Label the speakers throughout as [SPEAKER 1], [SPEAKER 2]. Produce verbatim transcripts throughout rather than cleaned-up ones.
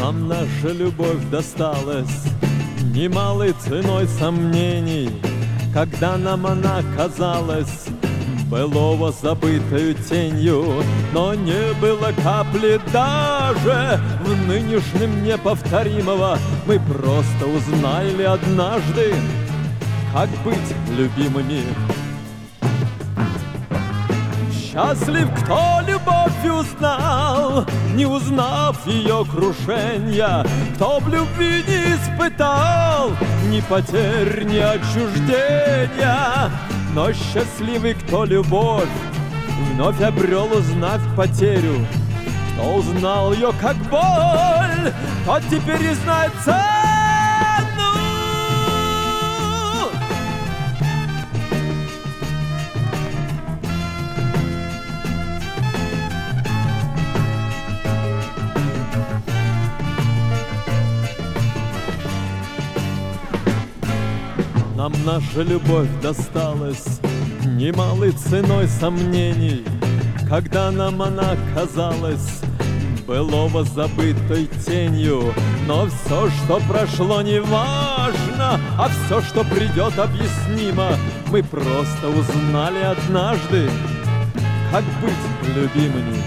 [SPEAKER 1] Нам наша любовь досталась немалой ценой сомнений, когда нам она казалась былого забытою тенью. Но не было капли даже в нынешнем неповторимого. Мы просто узнали однажды, как быть любимыми. Счастлив, кто любовь узнал, не узнав ее крушенья, кто в любви не испытал ни потерь, ни отчуждения. Но счастливый, кто любовь вновь обрел, узнав потерю, кто узнал ее как боль, тот теперь и знает цену. Нам наша любовь досталась немалой ценой сомнений, когда нам она казалась былого забытой тенью. Но все, что прошло, не важно, а все, что придет, объяснимо. Мы просто узнали однажды, как быть любимыми.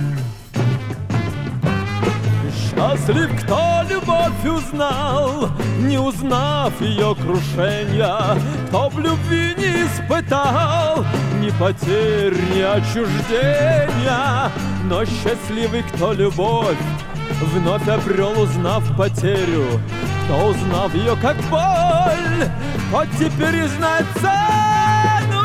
[SPEAKER 1] Счастлив, кто любовь узнал, не узнав ее крушения, кто в любви не испытал ни потерь, ни отчуждения. Но счастливый, кто любовь вновь обрел, узнав потерю, кто узнав ее как боль, тот теперь и знает цену.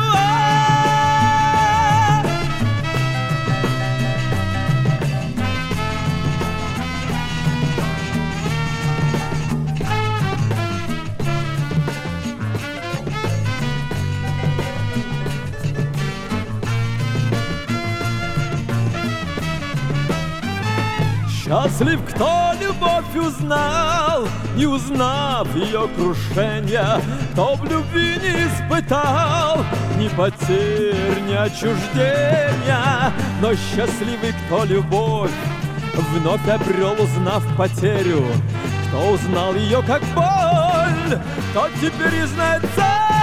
[SPEAKER 1] Счастлив, кто любовь узнал, не узнав ее крушения, кто в любви не испытал ни потерь, ни отчуждения. Но счастливый, кто любовь вновь обрел, узнав потерю, кто узнал ее как боль, тот теперь и знает цену.